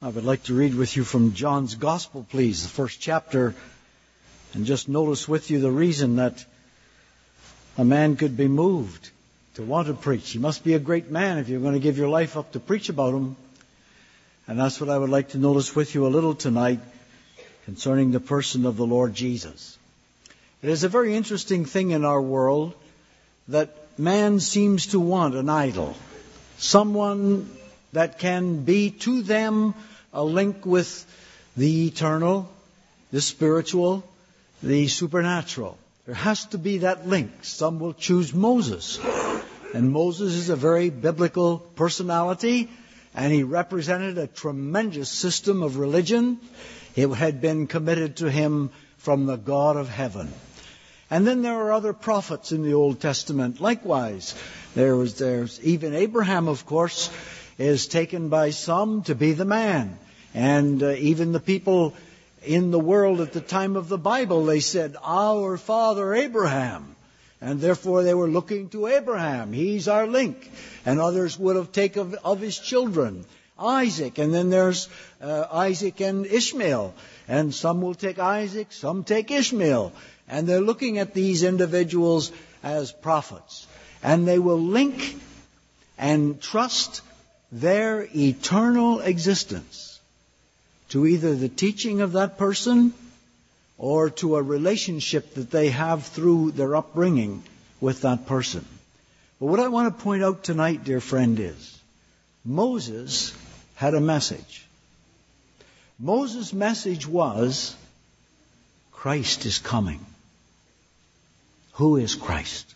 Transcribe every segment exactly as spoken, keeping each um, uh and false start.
I would like to read with you from John's Gospel, please, the first chapter, and just notice with you the reason that a man could be moved to want to preach. You must be a great man if you're going to give your life up to preach about him. And that's what I would like to notice with you a little tonight concerning the person of the Lord Jesus. It is a very interesting thing in our world that man seems to want an idol, someone that can be to them a link with the eternal, the spiritual, the supernatural. There has to be that link. Some will choose Moses. And Moses is a very biblical personality, and he represented a tremendous system of religion. It had been committed to him from the God of heaven. And then there are other prophets in the Old Testament. Likewise, there was there's even Abraham, of course, is taken by some to be the man. And uh, even the people in the world at the time of the Bible, they said, our father Abraham. And therefore they were looking to Abraham. He's our link. And others would have taken of, of his children, Isaac. And then there's uh, Isaac and Ishmael. And some will take Isaac, some take Ishmael. And they're looking at these individuals as prophets. And they will link and trust their eternal existence to either the teaching of that person or to a relationship that they have through their upbringing with that person. But what I want to point out tonight, dear friend, is Moses had a message. Moses' message was, Christ is coming. Who is Christ?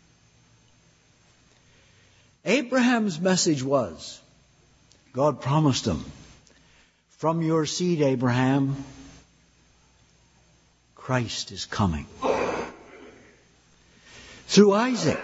Abraham's message was, God promised him, from your seed, Abraham, Christ is coming. Through Isaac.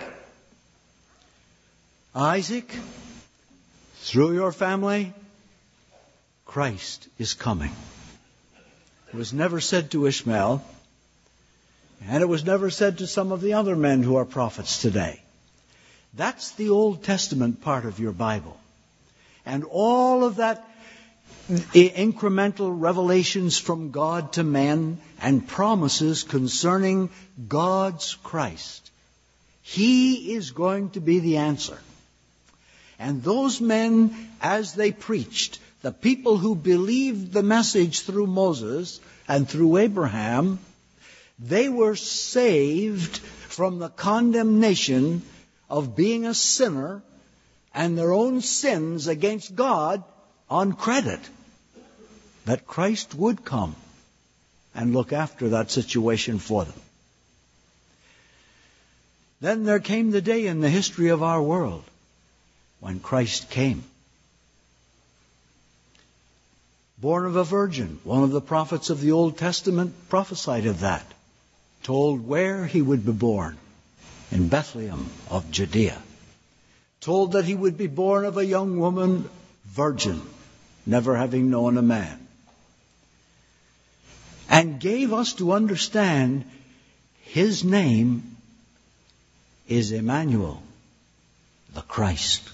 Isaac, through your family, Christ is coming. It was never said to Ishmael, and it was never said to some of the other men who are prophets today. That's the Old Testament part of your Bible. And all of that incremental revelations from God to men and promises concerning God's Christ. He is going to be the answer. And those men, as they preached, the people who believed the message through Moses and through Abraham, they were saved from the condemnation of being a sinner and their own sins against God on credit. That Christ would come and look after that situation for them. Then there came the day in the history of our world when Christ came. Born of a virgin. One of the prophets of the Old Testament prophesied of that. Told where he would be born. In Bethlehem of Judea. Told that he would be born of a young woman, virgin, never having known a man. And gave us to understand his name is Emmanuel, the Christ.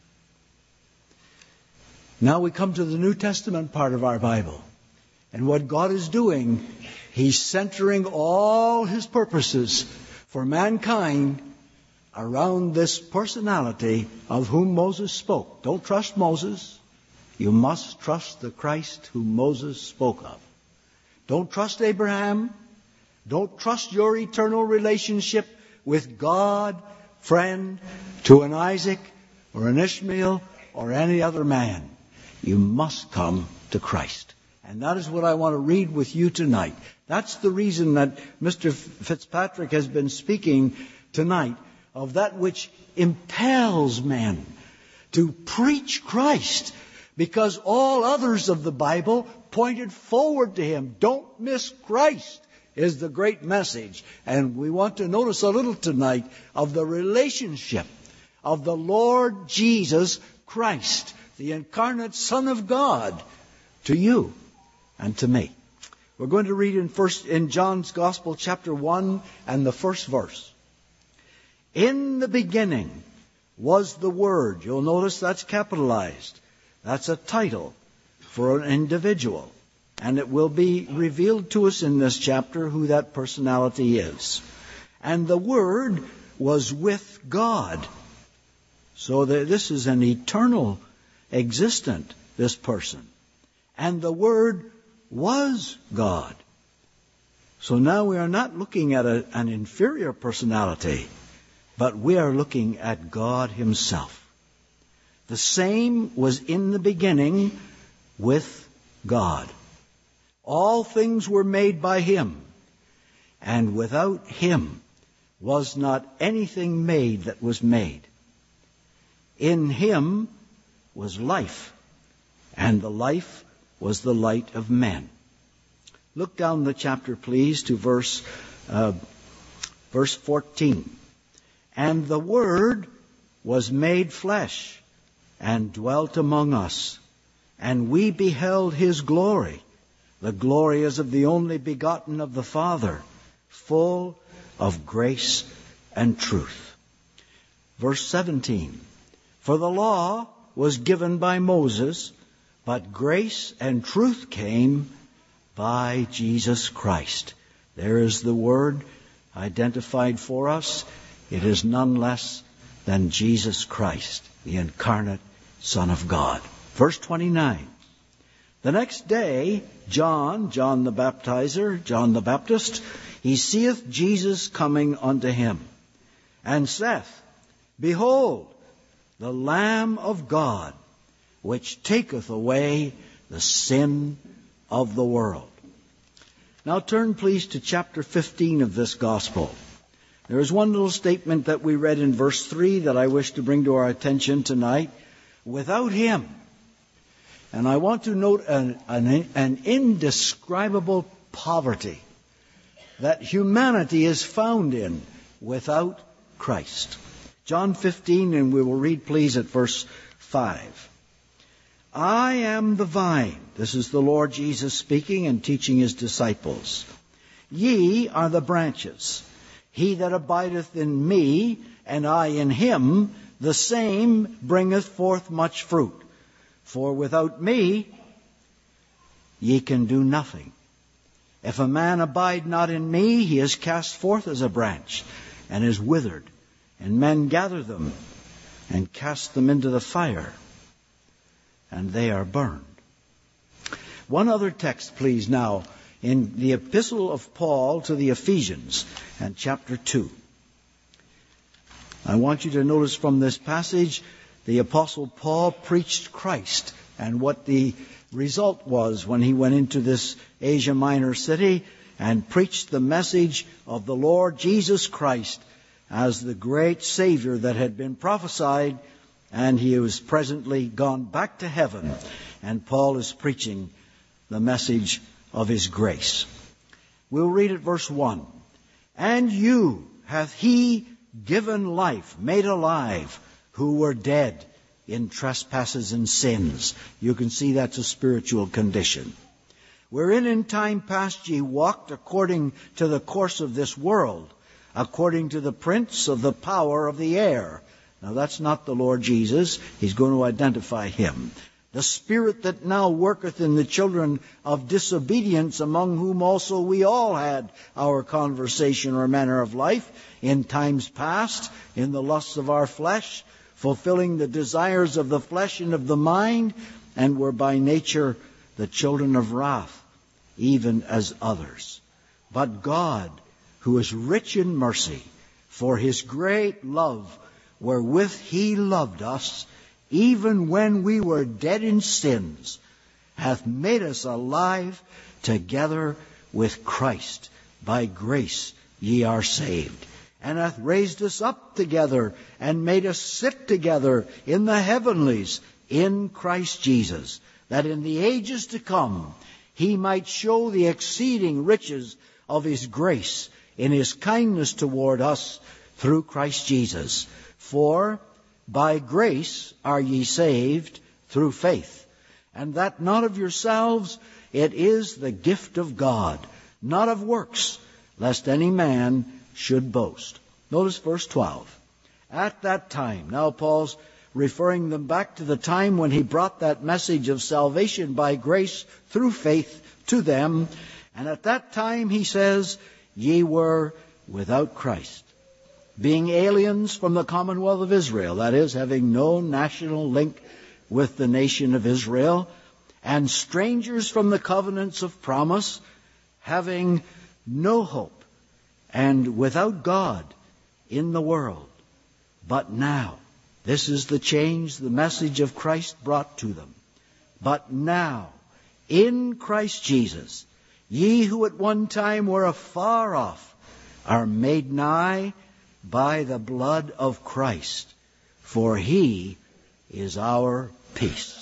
Now we come to the New Testament part of our Bible. And what God is doing, He's centering all His purposes for mankind around this personality of whom Moses spoke. Don't trust Moses. You must trust the Christ whom Moses spoke of. Don't trust Abraham. Don't trust your eternal relationship with God, friend, to an Isaac or an Ishmael or any other man. You must come to Christ. And that is what I want to read with you tonight. That's the reason that Mister Fitzpatrick has been speaking tonight of that which impels men to preach Christ. Because all others of the Bible pointed forward to Him. Don't miss Christ is the great message. And we want to notice a little tonight of the relationship of the Lord Jesus Christ, the incarnate Son of God, to you and to me. We're going to read in first in John's Gospel, chapter one, and the first verse. In the beginning was the Word. You'll notice that's capitalized. That's a title for an individual. And it will be revealed to us in this chapter who that personality is. And the Word was with God. So that this is an eternal existent, this person. And the Word was God. So now we are not looking at a, an inferior personality, but we are looking at God Himself. The same was in the beginning with God. All things were made by Him, and without Him was not anything made that was made. In Him was life, and the life was the light of men. Look down the chapter, please, to verse uh, verse fourteen. And the Word was made flesh and dwelt among us, and we beheld His glory. The glory is of the only begotten of the Father, full of grace and truth. Verse seventeen. For the law was given by Moses, but grace and truth came by Jesus Christ. There is the Word identified for us. It is none less than Jesus Christ, the incarnate Son of God. Verse twenty-nine. The next day, John, John the Baptizer, John the Baptist, he seeth Jesus coming unto him, and saith, Behold, the Lamb of God, which taketh away the sin of the world. Now turn, please, to chapter fifteen of this gospel. There is one little statement that we read in verse three that I wish to bring to our attention tonight. Without Him. And I want to note an, an, an indescribable poverty that humanity is found in without Christ. John fifteen, and we will read, please, at verse five. I am the vine. This is the Lord Jesus speaking and teaching His disciples. Ye are the branches. He that abideth in me, and I in him, the same bringeth forth much fruit. For without me ye can do nothing. If a man abide not in me, he is cast forth as a branch, and is withered. And men gather them, and cast them into the fire, and they are burned. One other text, please, now, in the epistle of Paul to the Ephesians, and chapter two. I want you to notice from this passage, the Apostle Paul preached Christ, and what the result was when he went into this Asia Minor city and preached the message of the Lord Jesus Christ as the great Savior that had been prophesied, and He was presently gone back to heaven, and Paul is preaching the message of His grace. We'll read at verse one. And you hath He given life, made alive, who were dead in trespasses and sins. You can see that's a spiritual condition. Wherein in time past ye walked according to the course of this world, according to the prince of the power of the air. Now that's not the Lord Jesus. He's going to identify Him. The spirit that now worketh in the children of disobedience, among whom also we all had our conversation or manner of life in times past, in the lusts of our flesh, fulfilling the desires of the flesh and of the mind, and were by nature the children of wrath, even as others. But God, who is rich in mercy, for His great love wherewith He loved us, even when we were dead in sins, hath made us alive together with Christ. By grace ye are saved. And hath raised us up together, and made us sit together in the heavenlies in Christ Jesus, that in the ages to come He might show the exceeding riches of His grace in His kindness toward us through Christ Jesus. For by grace are ye saved through faith, and that not of yourselves, it is the gift of God, not of works, lest any man should boast. Notice verse twelve. At that time, now Paul's referring them back to the time when he brought that message of salvation by grace through faith to them. And at that time, he says, ye were without Christ, being aliens from the commonwealth of Israel, that is, having no national link with the nation of Israel, and strangers from the covenants of promise, having no hope, and without God in the world. But now, this is the change the message of Christ brought to them. But now, in Christ Jesus, ye who at one time were afar off are made nigh by the blood of Christ, for he is our peace.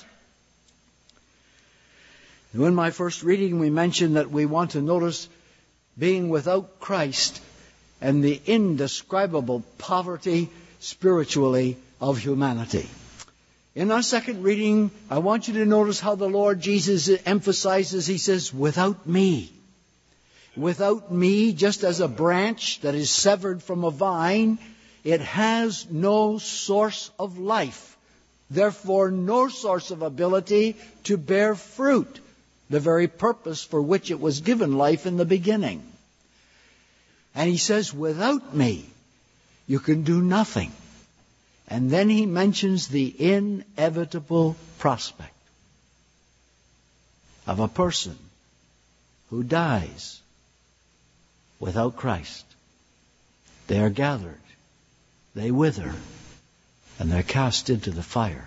In my first reading, we mentioned that we want to notice being without Christ and the indescribable poverty spiritually of humanity. In our second reading, I want you to notice how the Lord Jesus emphasizes, he says, without me. Without me, just as a branch that is severed from a vine, it has no source of life. Therefore, no source of ability to bear fruit, the very purpose for which it was given life in the beginning. And he says, without me, you can do nothing. And then he mentions the inevitable prospect of a person who dies without Christ. They are gathered, they wither, and they're cast into the fire.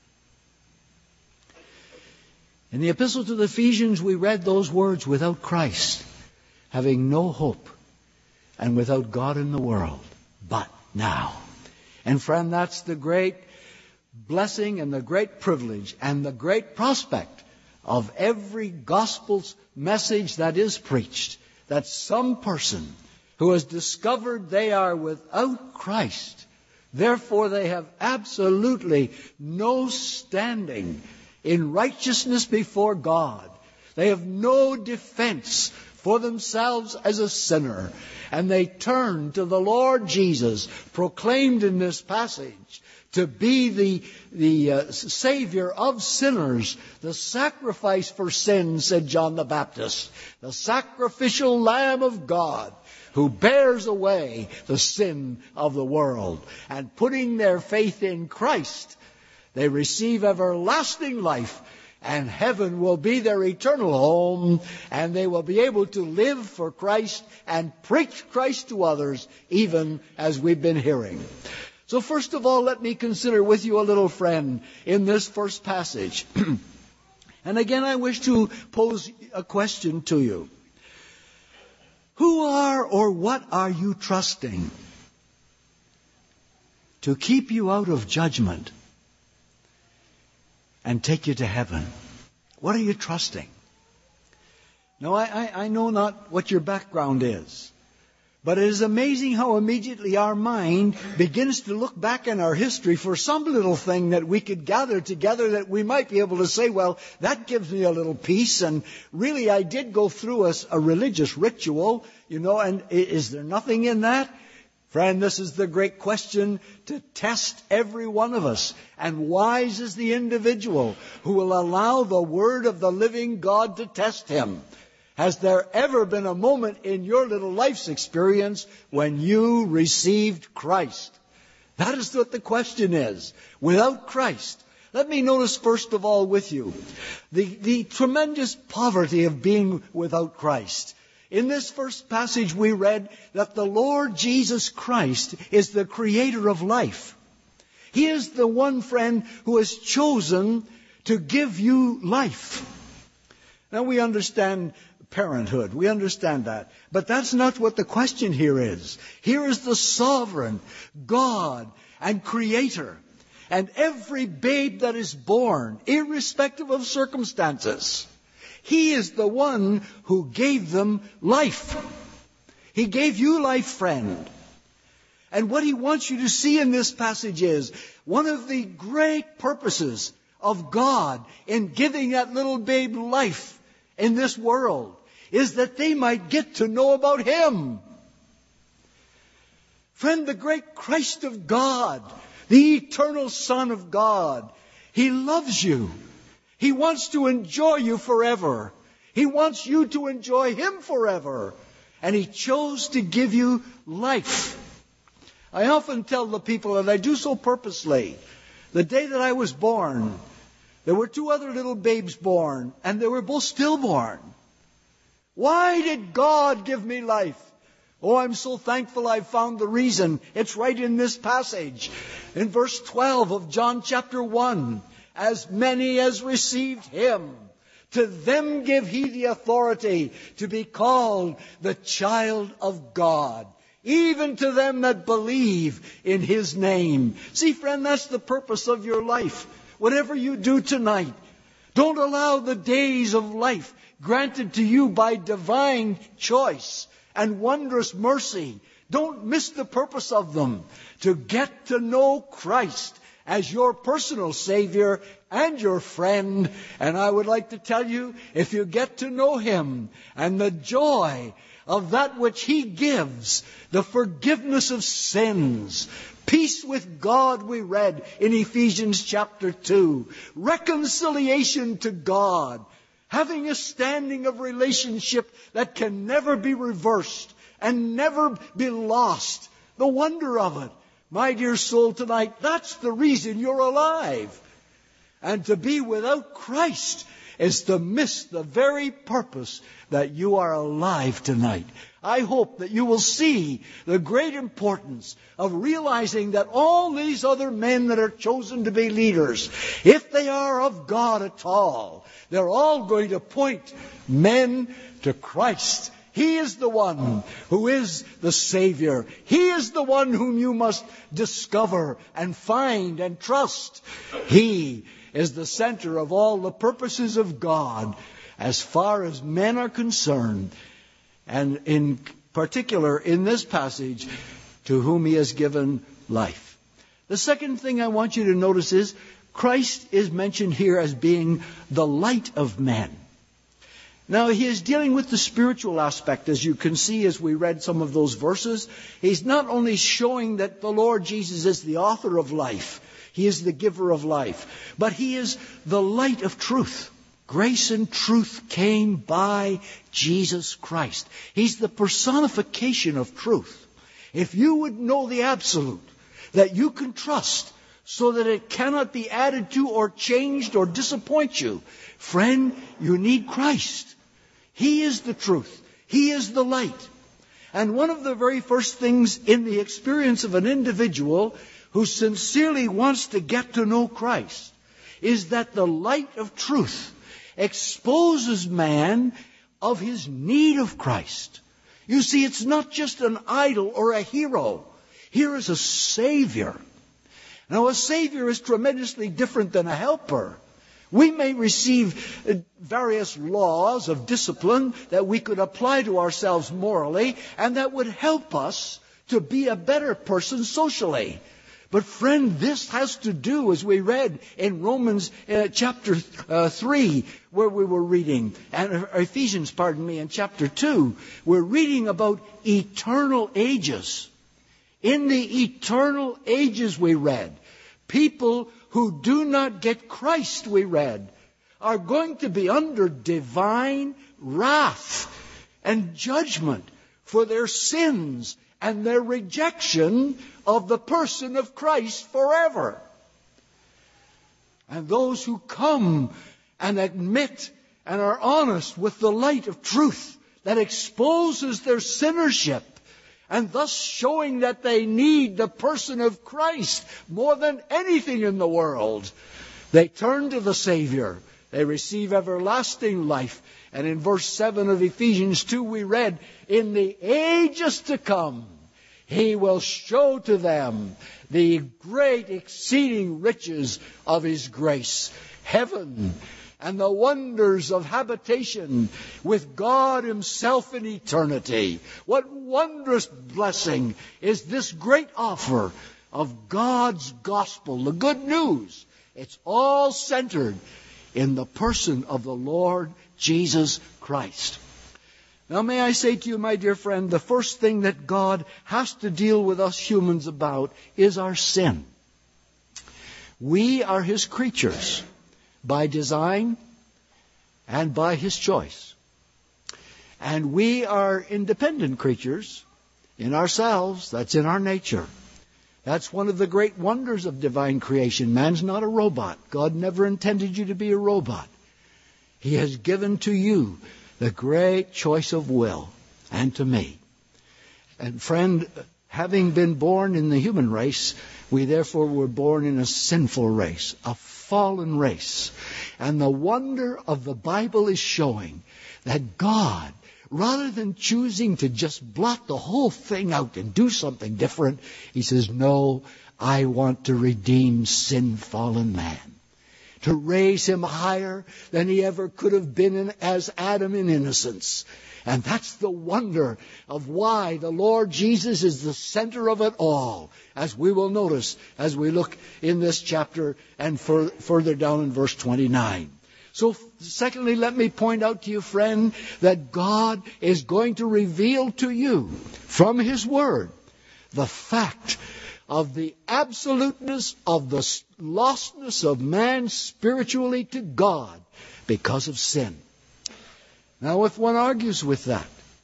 In the epistle to the Ephesians, we read those words, without Christ, having no hope, and without God in the world. But now. And friend, that's the great blessing and the great privilege and the great prospect of every gospel's message that is preached, that some person who has discovered they are without Christ, therefore they have absolutely no standing in righteousness before God. They have no defense for themselves as a sinner. And they turn to the Lord Jesus, proclaimed in this passage, to be the, the uh, Savior of sinners, the sacrifice for sin, said John the Baptist, the sacrificial Lamb of God, who bears away the sin of the world. And putting their faith in Christ, they receive everlasting life, and heaven will be their eternal home, and they will be able to live for Christ and preach Christ to others, even as we've been hearing. So first of all, let me consider with you a little, friend, in this first passage. And again, I wish to pose a question to you. Who are or what are you trusting to keep you out of judgment and take you to heaven? What are you trusting? Now, I, I, I know not what your background is, but it is amazing how immediately our mind begins to look back in our history for some little thing that we could gather together that we might be able to say, well, that gives me a little peace, and really I did go through a, a religious ritual, you know, and is there nothing in that? Friend, this is the great question to test every one of us. And wise is the individual who will allow the word of the living God to test him. Has there ever been a moment in your little life's experience when you received Christ? That is what the question is. Without Christ. Let me notice first of all with you the, the tremendous poverty of being without Christ. In this first passage we read that the Lord Jesus Christ is the creator of life. He is the one, friend, who has chosen to give you life. Now we understand parenthood. We understand that. But that's not what the question here is. Here is the sovereign God and creator. And every babe that is born, irrespective of circumstances, He is the one who gave them life. He gave you life, friend. And what He wants you to see in this passage is one of the great purposes of God in giving that little babe life in this world is that they might get to know about Him. Friend, the great Christ of God, the eternal Son of God. He loves you. He wants to enjoy you forever. He wants you to enjoy Him forever. And He chose to give you life. I often tell the people, and I do so purposely, the day that I was born, there were two other little babes born, and they were both stillborn. Why did God give me life? Oh, I'm so thankful I found the reason. It's right in this passage. In verse twelve of John chapter one. As many as received Him, to them give He the authority to be called the child of God. Even to them that believe in His name. See, friend, that's the purpose of your life. Whatever you do tonight, don't allow the days of life granted to you by divine choice and wondrous mercy. Don't miss the purpose of them. To get to know Christ as your personal Savior and your friend. And I would like to tell you, if you get to know Him and the joy of that which He gives, the forgiveness of sins, peace with God, we read in Ephesians chapter two, reconciliation to God, having a standing of relationship that can never be reversed and never be lost. The wonder of it. My dear soul, tonight, that's the reason you're alive. And to be without Christ is to miss the very purpose that you are alive tonight. I hope that you will see the great importance of realizing that all these other men that are chosen to be leaders, if they are of God at all, they're all going to point men to Christ. He is the one who is the Savior. He is the one whom you must discover and find and trust. He is the center of all the purposes of God as far as men are concerned. And in particular, in this passage, to whom He has given life. The second thing I want you to notice is Christ is mentioned here as being the light of men. Now, He is dealing with the spiritual aspect, as you can see as we read some of those verses. He's not only showing that the Lord Jesus is the author of life, He is the giver of life, but He is the light of truth. Grace and truth came by Jesus Christ. He's the personification of truth. If you would know the absolute, that you can trust, so that it cannot be added to or changed or disappoint you, friend, you need Christ. He is the truth. He is the light. And one of the very first things in the experience of an individual who sincerely wants to get to know Christ is that the light of truth exposes man of his need of Christ. You see, it's not just an idol or a hero. Here is a Savior. Now, a Savior is tremendously different than a helper. We may receive various laws of discipline that we could apply to ourselves morally, and that would help us to be a better person socially. But friend, this has to do, as we read in Romans uh, chapter uh, three, where we were reading, and Ephesians, pardon me, in chapter two, we're reading about eternal ages. In the eternal ages, we read, people who do not get Christ, we read, are going to be under divine wrath and judgment for their sins and their rejection of the person of Christ forever. And those who come and admit and are honest with the light of truth that exposes their sinnership, and thus showing that they need the person of Christ more than anything in the world, they turn to the Savior. They receive everlasting life. And in verse seven of Ephesians two we read, in the ages to come, He will show to them the great exceeding riches of His grace. Heaven and the wonders of habitation with God Himself in eternity. What wondrous blessing is this great offer of God's gospel, the good news. It's all centered in the person of the Lord Jesus Christ. Now, may I say to you, my dear friend, the first thing that God has to deal with us humans about is our sin. We are His creatures by design and by His choice. And we are independent creatures in ourselves. That's in our nature. That's one of the great wonders of divine creation. Man's not a robot. God never intended you to be a robot. He has given to you the great choice of will, and to me. And friend, having been born in the human race, we therefore were born in a sinful race, a fallen race. And the wonder of the Bible is showing that God, rather than choosing to just blot the whole thing out and do something different, He says, no, I want to redeem sin-fallen man. To raise him higher than he ever could have been in, as Adam in innocence. And that's the wonder of why the Lord Jesus is the center of it all, as we will notice as we look in this chapter and fur- further down in verse twenty-nine. So, secondly, let me point out to you, friend, that God is going to reveal to you from His Word the fact of the absoluteness of the lostness of man spiritually to God because of sin. Now, if one argues with that,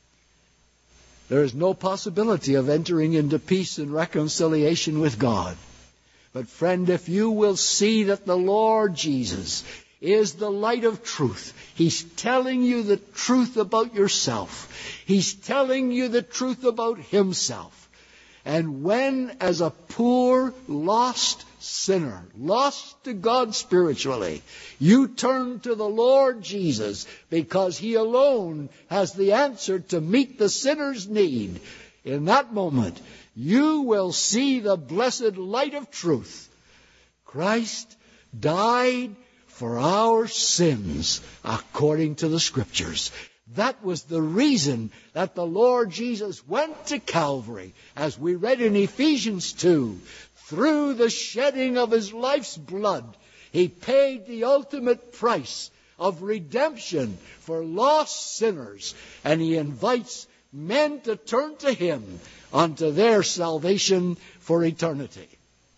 there is no possibility of entering into peace and reconciliation with God. But friend, if you will see that the Lord Jesus is the light of truth, He's telling you the truth about yourself. He's telling you the truth about Himself. And when, as a poor, lost sinner, lost to God spiritually, you turn to the Lord Jesus because He alone has the answer to meet the sinner's need, in that moment, you will see the blessed light of truth. Christ died for our sins according to the Scriptures. That was the reason that the Lord Jesus went to Calvary, as we read in Ephesians two. Through the shedding of His life's blood, He paid the ultimate price of redemption for lost sinners. And He invites men to turn to Him unto their salvation for eternity.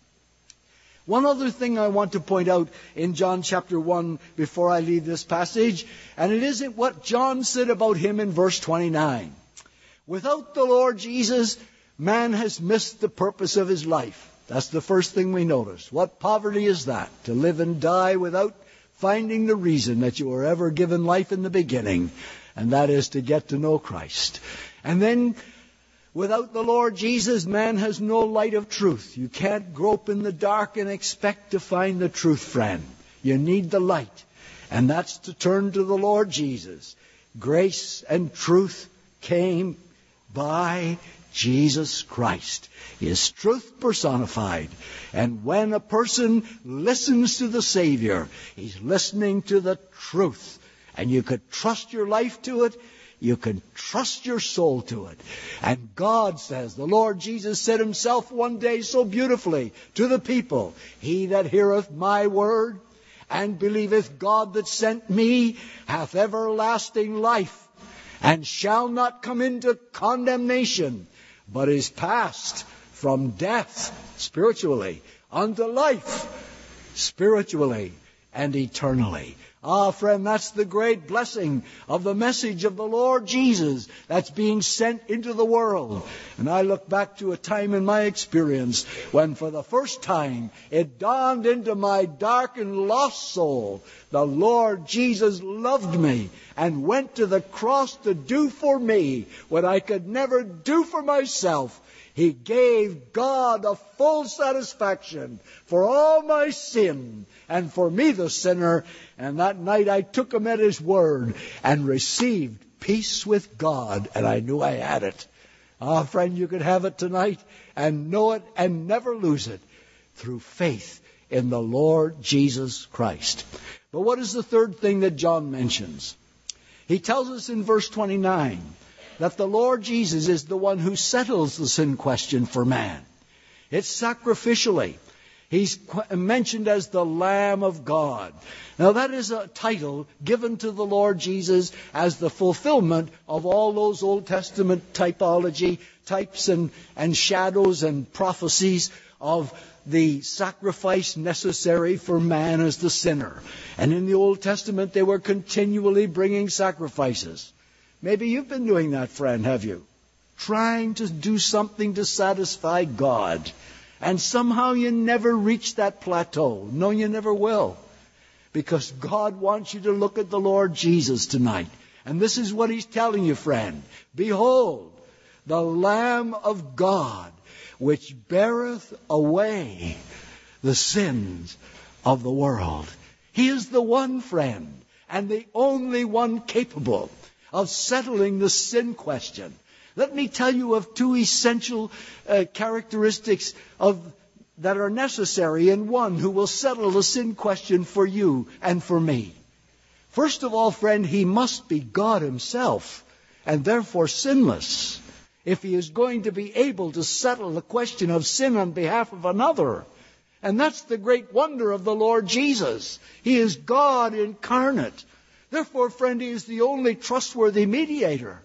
One other thing I want to point out in John chapter one before I leave this passage, and it isn't what John said about Him in verse twenty-nine. Without the Lord Jesus, man has missed the purpose of his life. That's the first thing we notice. What poverty is that? To live and die without finding the reason that you were ever given life in the beginning, and that is to get to know Christ. And then, without the Lord Jesus, man has no light of truth. You can't grope in the dark and expect to find the truth, friend. You need the light. And that's to turn to the Lord Jesus. Grace and truth came by Jesus Christ. He is truth personified. And when a person listens to the Savior, he's listening to the truth. And you could trust your life to it. You can trust your soul to it. And God says, the Lord Jesus said Himself one day so beautifully to the people, He that heareth my word and believeth God that sent me hath everlasting life, and shall not come into condemnation, but is passed from death, spiritually, unto life, spiritually and eternally. Ah, friend, that's the great blessing of the message of the Lord Jesus that's being sent into the world. And I look back to a time in my experience when for the first time it dawned into my dark and lost soul, the Lord Jesus loved me and went to the cross to do for me what I could never do for myself. He gave God a full satisfaction for all my sin and for me the sinner. And that night I took Him at His word and received peace with God. And I knew I had it. Ah, friend, you could have it tonight and know it and never lose it through faith in the Lord Jesus Christ. But what is the third thing that John mentions? He tells us in verse twenty-nine that the Lord Jesus is the one who settles the sin question for man. It's sacrificially. He's mentioned as the Lamb of God. Now that is a title given to the Lord Jesus as the fulfillment of all those Old Testament typology, types and, and shadows and prophecies of the sacrifice necessary for man as the sinner. And in the Old Testament, they were continually bringing sacrifices. Maybe you've been doing that, friend, have you? Trying to do something to satisfy God. And somehow you never reach that plateau. No, you never will. Because God wants you to look at the Lord Jesus tonight. And this is what He's telling you, friend. Behold, the Lamb of God, which beareth away the sins of the world. He is the one, friend, and the only one capable of settling the sin question. Let me tell you of two essential uh, characteristics of that are necessary in one who will settle the sin question for you and for me. First of all, friend, He must be God Himself, and therefore sinless, if He is going to be able to settle the question of sin on behalf of another. And that's the great wonder of the Lord Jesus. He is God incarnate. Therefore, friend, He is the only trustworthy mediator.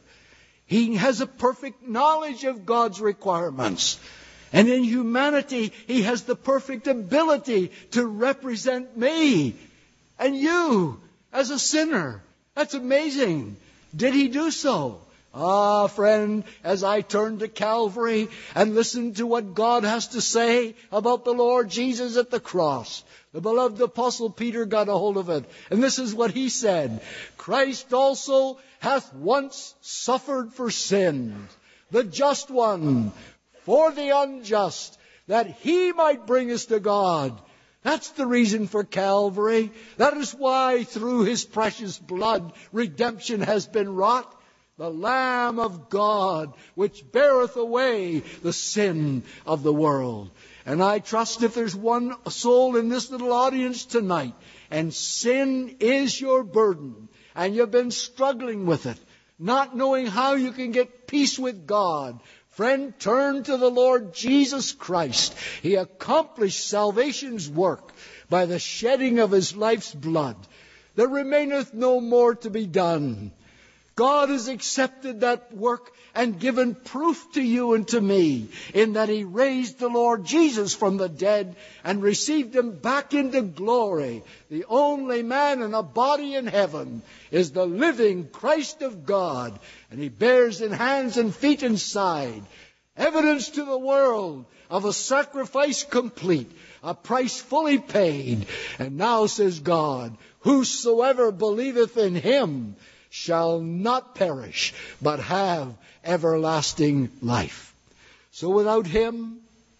He has a perfect knowledge of God's requirements. And in humanity, He has the perfect ability to represent me and you as a sinner. That's amazing. Did He do so? Ah, friend, as I turn to Calvary and listen to what God has to say about the Lord Jesus at the cross, the beloved Apostle Peter got a hold of it. And this is what he said. Christ also hath once suffered for sins, the just one, for the unjust, that He might bring us to God. That's the reason for Calvary. That is why through His precious blood redemption has been wrought. The Lamb of God, which beareth away the sin of the world. And I trust if there's one soul in this little audience tonight, and sin is your burden, and you've been struggling with it, not knowing how you can get peace with God, friend, turn to the Lord Jesus Christ. He accomplished salvation's work by the shedding of His life's blood. There remaineth no more to be done. God has accepted that work and given proof to you and to me in that He raised the Lord Jesus from the dead and received Him back into glory. The only man in a body in heaven is the living Christ of God, and He bears in hands and feet and side evidence to the world of a sacrifice complete, a price fully paid. And now says God, whosoever believeth in Him shall not perish, but have everlasting life. So without Him,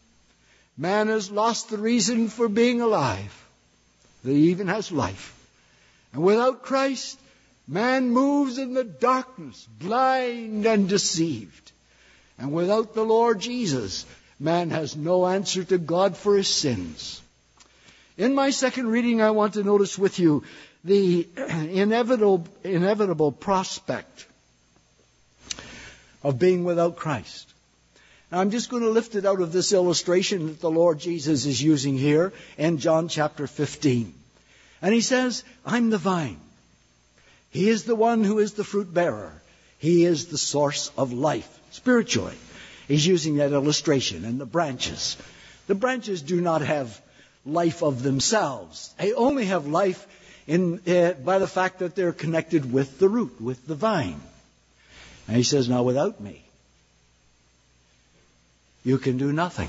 man has lost the reason for being alive. He even has life. And without Christ, man moves in the darkness, blind and deceived. And without the Lord Jesus, man has no answer to God for his sins. In my second reading, I want to notice with you the inevitable, inevitable prospect of being without Christ. Now, I'm just going to lift it out of this illustration that the Lord Jesus is using here in John chapter fifteen. And He says, I'm the vine. He is the one who is the fruit bearer. He is the source of life, spiritually. He's using that illustration. And the branches. The branches do not have life of themselves. They only have life in uh, by the fact that they're connected with the root, with the vine. And He says, now without me, you can do nothing.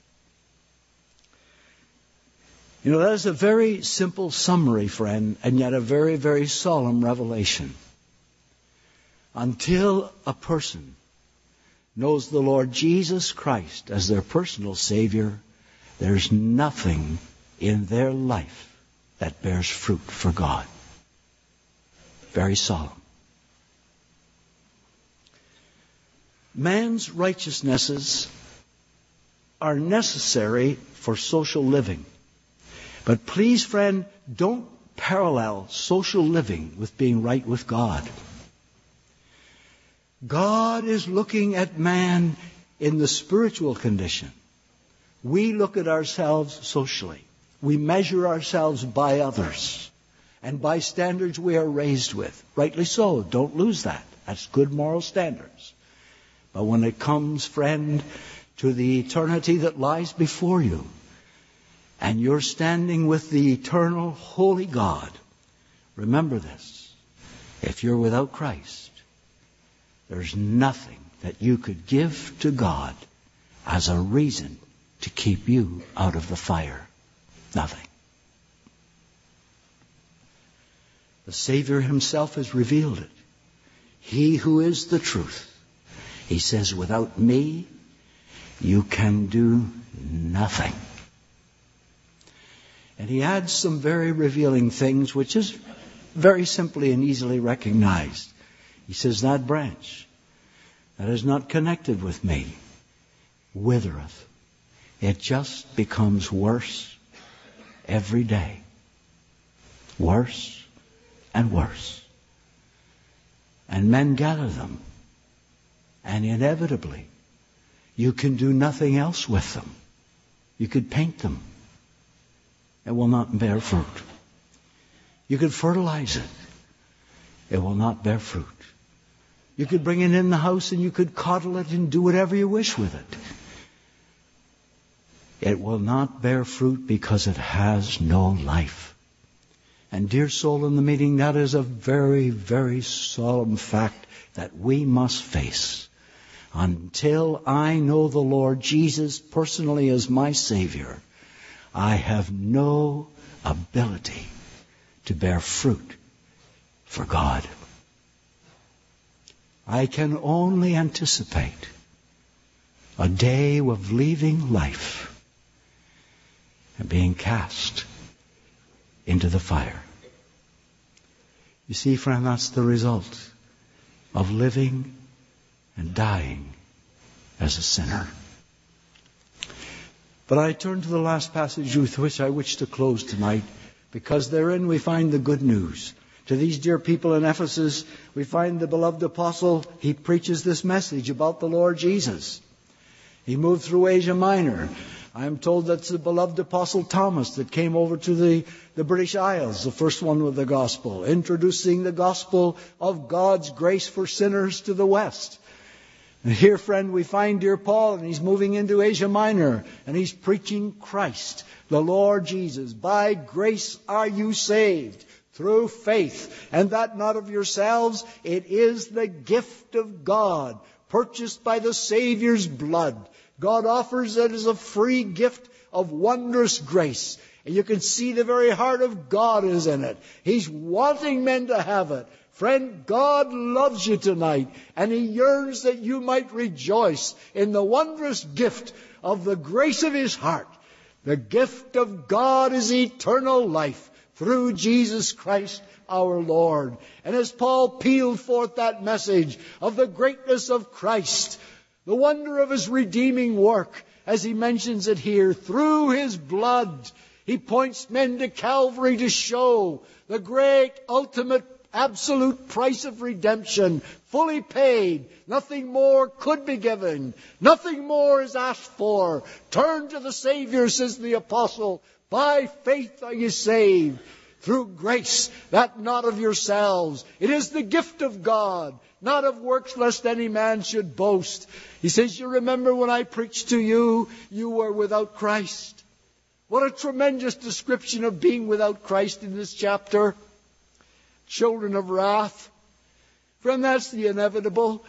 You know, that is a very simple summary, friend, and yet a very, very solemn revelation. Until a person knows the Lord Jesus Christ as their personal Savior, there's nothing in their life that bears fruit for God. Very solemn. Man's righteousnesses are necessary for social living. But please, friend, don't parallel social living with being right with God. God is looking at man in the spiritual condition. We look at ourselves socially. We measure ourselves by others and by standards we are raised with. Rightly so. Don't lose that. That's good moral standards. But when it comes, friend, to the eternity that lies before you, and you're standing with the eternal, holy God, remember this. If you're without Christ, there's nothing that you could give to God as a reason to keep you out of the fire. Nothing. The Savior himself has revealed it. He who is the truth. He says, without me, you can do nothing. And he adds some very revealing things, which is very simply and easily recognized. He says, that branch that is not connected with me withereth. It just becomes worse every day. Worse and worse. And men gather them. And inevitably, you can do nothing else with them. You could paint them. It will not bear fruit. You could fertilize it. It will not bear fruit. You could bring it in the house and you could coddle it and do whatever you wish with it. It will not bear fruit because it has no life. And dear soul in the meeting, that is a very, very solemn fact that we must face. Until I know the Lord Jesus personally as my Savior, I have no ability to bear fruit for God. I can only anticipate a day of leaving life and being cast into the fire. You see, friend, that's the result of living and dying as a sinner. But I turn to the last passage with which I wish to close tonight, because therein we find the good news. To these dear people in Ephesus, we find the beloved apostle, he preaches this message about the Lord Jesus. He moved through Asia Minor. I am told that's the beloved apostle Thomas that came over to the, the British Isles, the first one with the gospel, introducing the gospel of God's grace for sinners to the West. And here, friend, we find dear Paul, and he's moving into Asia Minor, and he's preaching Christ, the Lord Jesus. By grace are you saved, through faith, and that not of yourselves. It is the gift of God, purchased by the Savior's blood. God offers it as a free gift of wondrous grace. And you can see the very heart of God is in it. He's wanting men to have it. Friend, God loves you tonight, and He yearns that you might rejoice in the wondrous gift of the grace of His heart. The gift of God is eternal life through Jesus Christ our Lord. And as Paul pealed forth that message of the greatness of Christ, the wonder of His redeeming work, as he mentions it here, through His blood, he points men to Calvary to show the great, ultimate, absolute price of redemption, fully paid. Nothing more could be given. Nothing more is asked for. Turn to the Savior, says the apostle. By faith are you saved, through grace, that not of yourselves. It is the gift of God, not of works, lest any man should boast. He says, you remember when I preached to you, you were without Christ. What a tremendous description of being without Christ in this chapter. Children of wrath. Friend, that's the inevitable.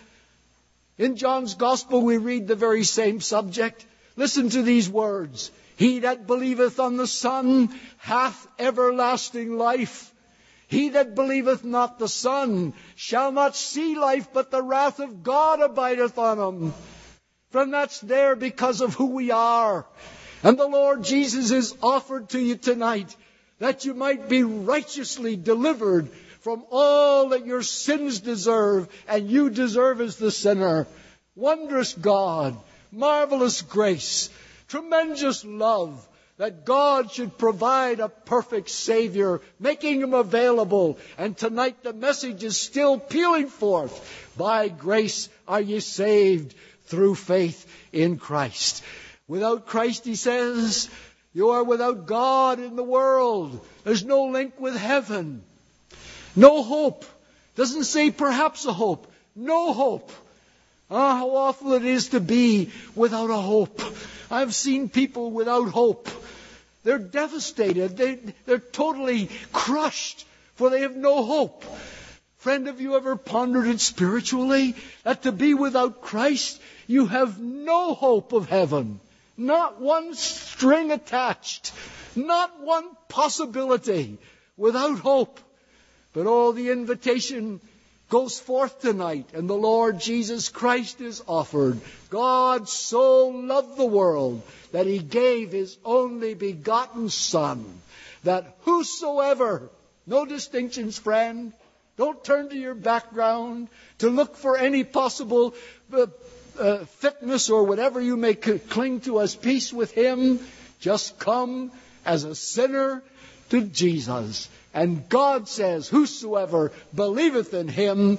In John's Gospel we read the very same subject. Listen to these words. He that believeth on the Son hath everlasting life. He that believeth not the Son shall not see life, but the wrath of God abideth on him. Friend, that's there because of who we are. And the Lord Jesus is offered to you tonight that you might be righteously delivered from all that your sins deserve, and you deserve as the sinner. Wondrous God, marvelous grace, tremendous love, that God should provide a perfect Savior, making Him available. And tonight the message is still pealing forth. By grace are ye saved through faith in Christ. Without Christ, he says, you are without God in the world. There's no link with heaven. No hope. Doesn't say perhaps a hope. No hope. Ah, how awful it is to be without a hope. I've seen people without hope. They're devastated. They, they're totally crushed, for they have no hope. Friend, have you ever pondered it spiritually? That to be without Christ, you have no hope of heaven. Not one string attached. Not one possibility. Without hope. But oh, the invitation goes forth tonight, and the Lord Jesus Christ is offered. God so loved the world that He gave His only begotten Son, that whosoever, no distinctions, friend, don't turn to your background to look for any possible uh, uh, fitness or whatever you may c- cling to as peace with Him. Just come as a sinner to Jesus. And God says, whosoever believeth in Him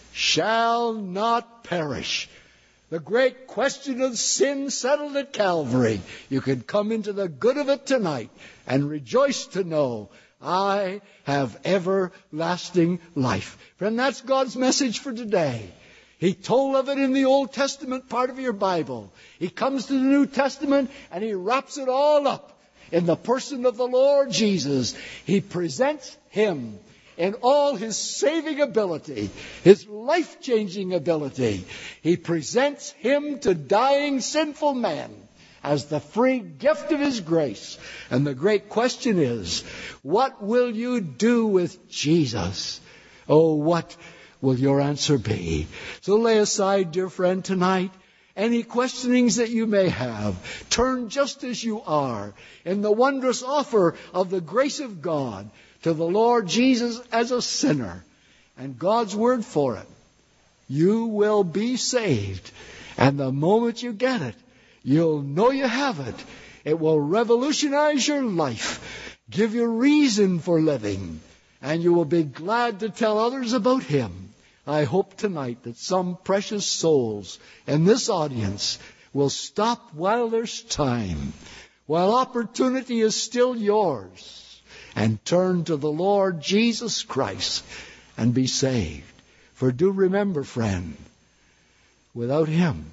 shall not perish. The great question of sin settled at Calvary. You can come into the good of it tonight and rejoice to know I have everlasting life. Friend, that's God's message for today. He told of it in the Old Testament part of your Bible. He comes to the New Testament and He wraps it all up in the person of the Lord Jesus. He presents Him in all His saving ability, His life-changing ability. He presents Him to dying sinful men as the free gift of His grace. And the great question is, what will you do with Jesus? Oh, what will your answer be? So lay aside, dear friend, tonight any questionings that you may have. Turn just as you are in the wondrous offer of the grace of God to the Lord Jesus as a sinner. And God's word for it. You will be saved. And the moment you get it, you'll know you have it. It will revolutionize your life, give you reason for living, and you will be glad to tell others about Him. I hope tonight that some precious souls in this audience will stop while there's time, while opportunity is still yours, and turn to the Lord Jesus Christ and be saved. For do remember, friend, without Him,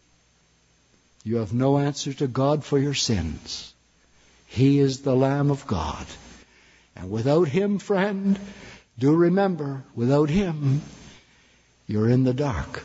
you have no answer to God for your sins. He is the Lamb of God. And without Him, friend, do remember, without Him, you're in the dark.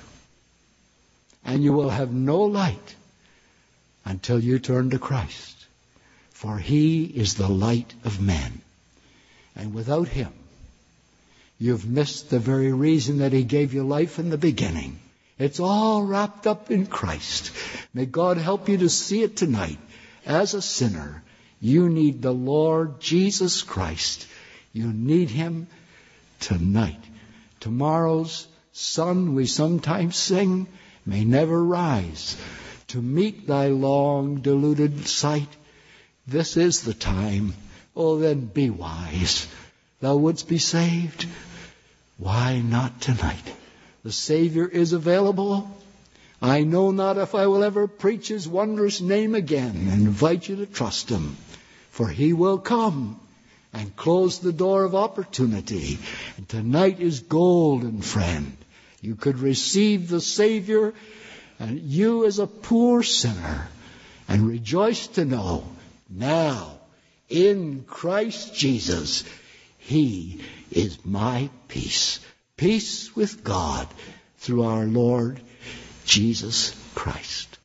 And you will have no light until you turn to Christ. For He is the light of men. And without Him, you've missed the very reason that He gave you life in the beginning. It's all wrapped up in Christ. May God help you to see it tonight. As a sinner, you need the Lord Jesus Christ. You need Him tonight. Tomorrow's sun, we sometimes sing, may never rise to meet thy long deluded sight. This is the time. Oh, then be wise. Thou wouldst be saved. Why not tonight? The Savior is available. I know not if I will ever preach His wondrous name again and invite you to trust Him. For He will come and close the door of opportunity. And tonight is golden, friend. You could receive the Savior, and you as a poor sinner, and rejoice to know now in Christ Jesus, He is my peace. Peace with God through our Lord Jesus Christ.